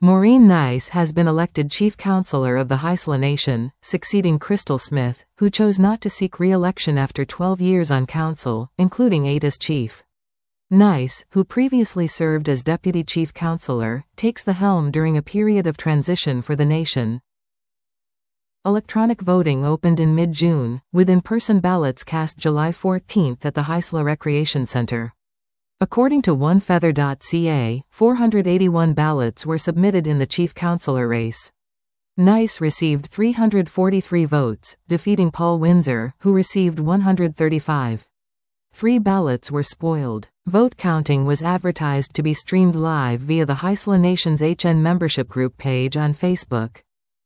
Maureen Nice has been elected Chief Counselor of the Haisla Nation, succeeding Crystal Smith, who chose not to seek re-election after 12 years on council, including 8 as chief. Nice, who previously served as Deputy Chief Counselor, takes the helm during a period of transition for the nation. Electronic voting opened in mid-June, with in-person ballots cast July 14 at the Haisla Recreation Center. According to OneFeather.ca, 481 ballots were submitted in the Chief Counselor race. Nice received 343 votes, defeating Paul Windsor, who received 135. 3 ballots were spoiled. Vote counting was advertised to be streamed live via the Haisla Nation's HN membership group page on Facebook.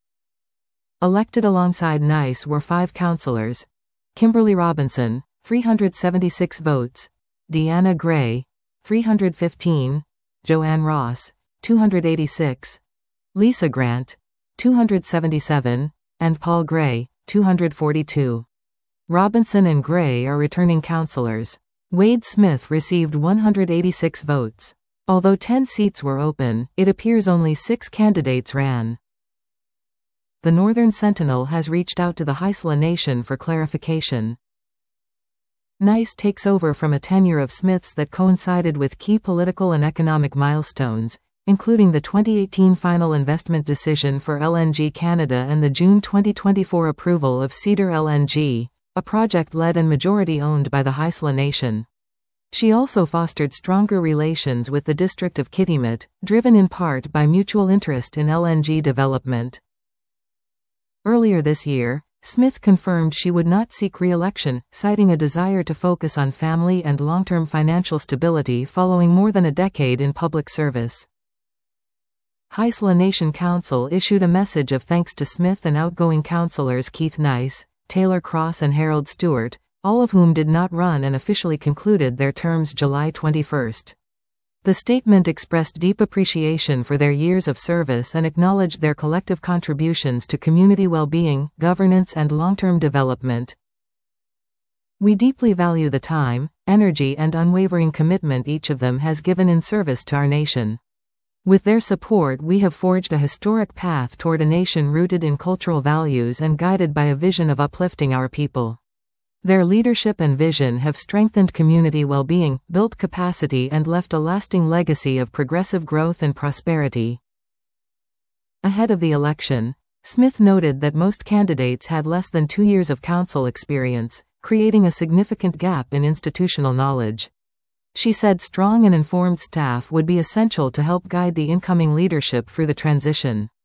Elected alongside Nice were 5 councillors: Kimberly Robinson, 376 votes; Deanna Gray, 315; Joanne Ross, 286; Lisa Grant, 277; and Paul Gray, 242. Robinson and Gray are returning councillors. Wade Smith received 186 votes. Although 10 seats were open, it appears only 6 candidates ran. The Northern Sentinel has reached out to the Haisla Nation for clarification. Nice takes over from a tenure of Smith's that coincided with key political and economic milestones, including the 2018 final investment decision for LNG Canada and the June 2024 approval of Cedar LNG, a project led and majority-owned by the Haisla Nation. She also fostered stronger relations with the district of Kitimat, driven in part by mutual interest in LNG development. Earlier this year, Smith confirmed she would not seek re-election, citing a desire to focus on family and long-term financial stability following more than a decade in public service. Haisla Nation Council issued a message of thanks to Smith and outgoing councillors Keith Nice, Taylor Cross and Harold Stewart, all of whom did not run and officially concluded their terms July 21. The statement expressed deep appreciation for their years of service and acknowledged their collective contributions to community well-being, governance and long-term development. We deeply value the time, energy and unwavering commitment each of them has given in service to our nation. With their support, we have forged a historic path toward a nation rooted in cultural values and guided by a vision of uplifting our people. Their leadership and vision have strengthened community well-being, built capacity and left a lasting legacy of progressive growth and prosperity. Ahead of the election, Smith noted that most candidates had less than 2 years of council experience, creating a significant gap in institutional knowledge. She said strong and informed staff would be essential to help guide the incoming leadership through the transition.